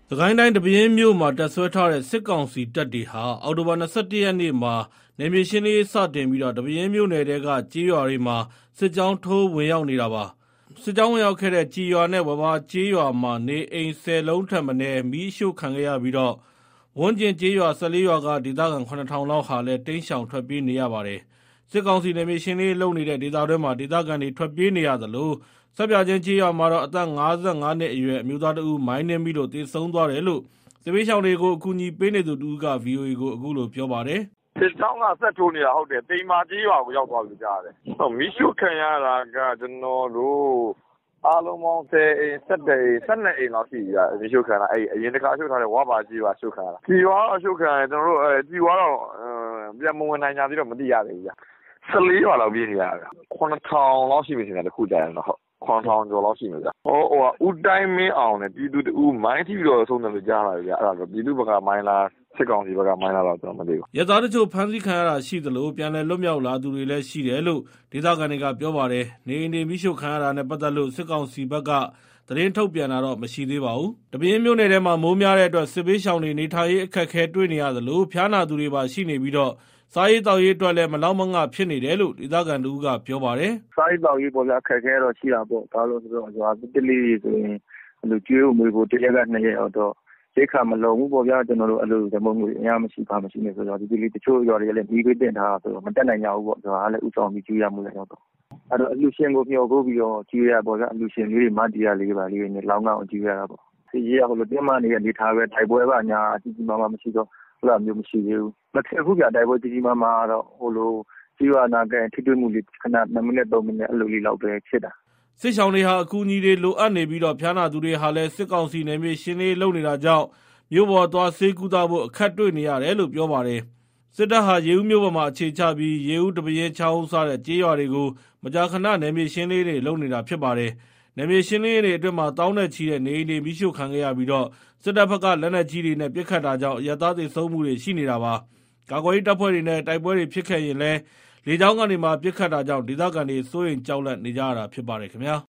စကိုင်းတိုင်းဒီပဲယင်းမြို့မှာတပ်စွဲထားတဲ့စစ်ကောင်စီတပ်တွေဟာအောက်တိုဘာ 21 ရက်နေ့မှာနယ်မြေရှင်းလင်းရေးစတင်ပြီးဒီပဲယင်းမြို့နယ်ထဲကကျေးရွာတွေမှာစစ်ကြောင်းထိုးဝင်ရောက်နေတာပါ။စစ်ကြောင်းဝင်ရောက်ခဲ့တဲ့ကြည်ရွာနဲ့ဝဘာကျေးရွာမှာနေအိမ် 10 လုံးထက်မနည်းမီးရှို့ခံခဲ့ရပြီးဝန်းကျင်ကျေးရွာ 14 ရွာကဒေသခံ 7,000 လောက်ဟာလည်းတိမ်းရှောင်ထွက်ပြေးနေရပါတယ်။စစ်ကောင်စီနယ်မြေရှင်းလင်းရေးလုပ်နေတဲ့ဒေသတွင်းမှာဒေသခံတွေထွက်ပြေးနေရသလိုစက်ပြချင်းကျေးရွာမှာတော့အသက် 55 နှစ်အရွယ်အမျိုးသားတဦးမိုင်းနင်းမိလို့သေဆုံးသွားတယ်လို့စစ်ဘေးရှောင်တွေကိုအကူအညီပေးနေသူတဦးက VOA ကိုအခုလိုပြောပါတယ်။စစ်ကြောင်းကဆက်ထိုးနေတာဟုတ်တယ်။တိမ်မာကျေးရွာကိုရောက်သွားပြီကြားတယ်။မီးရှို့ခံရတာကကျွန်တော်တို့အားလုံးပေါင်း10 အိမ် 12 အိမ်လောက်ရှိပြီ။မီးရှို့ခံရတာအရင်တစ်ခါရှို့ထားတဲ့ဝါပါကျေးရွာရှို့ခံရတာ။ဒီရွာရှို့ခံရတယ်ကျွန်တော်တို့ဒီရွာတော့ပြန်မဝင်နိုင်ကြသေးတော့မသိရသေးဘူး။14 ရွာလောက်ပြေးနေရတာ။9,000 လောက်ရှိပြီထင်တယ်တခုကြာရင်တော့ဟုတ်9,000 ကျော်လောက်ရှိမှာဗျ။ဦးတိုင်းမင်းအောင်နဲ့ပြည်သူတဦးမိုင်းထိပြီးတော့ဆုံးတယ်လို့ကြားလာပြီဗျ။အဲ့ဒါဆိုပြည်သူဘက်ကမိုင်းလားစစ်ကောင်စီဘက်ကမိုင်းလားတော့ကျွန်တော်မသိဘူး။ရသားတချို့ဖမ်းဆီးခံရတာရှိသလိုပြန်လည်လွတ်မြောက်လာသူတွေလည်းရှိတယ်လို့ဒေသခံတွေကပြောပါတယ်။နေအိမ်တွေမိရှို့ခံရတာနဲ့ပတ်သက်လို့စစ်ကောင်စီဘက်ကသတင်းထုတ်ပြန်တာတော့မရှိသေးပါဘူး။ဒီပဲယင်းမြို့နယ်ထဲမှာမိုးများတဲ့အတွက်စစ်ဘေးရှောင်တွေနေထိုင်ရေးအခက်အခဲတွေ့နေရသလိုဖျားနာသူတွေပါရှိနေပြီးစားရေးတောက်ရေးအတွက်လည်းမလောက်မငဖြစ်နေတယ်လို့ဒေသခံတူကပြောပါတယ်။စားရေးတောက်ရေးပေါ်ပြအခက်အခဲတော့ရှိတာပေါ့။ဒါလို့ဆိုတော့ရွာတလေးတွေဆိုရင်ကျွေးမွေးဖို့တစ်ရက်က2ရက်တော့ရိတ်ခါမလုံဘူးပေါ့ဗျာကျွန်တော်တို့ဓမ္မငွေအများမရှိပါမရှိနေဆိုတော့ဒီလေးတချို့ရွာတွေလည်းပြီးပေးတင်ထားဆိုတော့မတက်နိုင်ကြဘူးပေါ့။ရွာလည်းဥဆောင်ပြီးကျွေးရမှုလည်းတော့အဲ့တော့အလူရှင်ကိုမျှော်ဖို့ပြီးတော့ကျွေးရပေါ့ဗျာအလူရှင်လေးတွေမတရားလေးပါလေးနဲ့လောင်းအောင်ကျွေးရတာပေါ့။စီရေးဟိုလိုပြမနေတဲ့နေထားပဲတိုက်ပွဲပါညာအကြီးကြီးမားမားမရှိတော့အဲ့လိုမျိုးမရှိသေးဘူးမဖြစ်ဘူးကြာတိုက်ပွဲကြီးကြီးမားမားတော့ဟိုလိုကြီးရွာနာကထိတွေ့မှုလေးခဏ2မိနစ်3မိနစ်အဲ့လိုလေးလောက်ပဲဖြစ်တာစစ်ရှောင်းတွေဟာအကူအညီတွေလိုအပ်နေပြီးဖျားနာသူတွေဟာလည်းစစ်ကောင်စီနယ်မြေရှင်းလင်းလုပ်နေတာကြောင့်မြို့ပေါ်သွားဆေးကူးသားဖို့အခက်တွေ့နေရတယ်လို့ပြောပါတယ်စစ်တပ်ဟာရေဦးမြို့ပေါ်မှာအခြေချပြီးရေဦးဒီပဲယင်းချောင်းစားတဲ့ကျေးရွာတွေကိုမကြာခဏနယ်မြေရှင်းလင်းတွေလုပ်နေတာဖြစ်ပါတယ်နယ်မြေရှင်းလင်းရေးတွေအတွင်းမှာတောင်းနဲ့ချီတဲ့နေအိမ်တွေမိရှို့ခံခဲ့ရပြီးစစ်တပ်ဘက်ကလက်နက်ကြီးတွေနဲ့ပစ်ခတ်တာကြောင့်ရသားသေဆုံးမှုတွေရှိနေတာပါကာကွယ်ရေးတပ်ဖွဲ့တွေနဲ့တိုက်ပွဲတွေဖြစ်ခဲ့ရင်လည်းလေကြောင်းကနေမှပစ်ခတ်တာကြောင့်ဒေသခံတွေစိုးရိမ်ကြောက်လန့်နေကြရတာဖြစ်ပါတယ်ခင်ဗျာ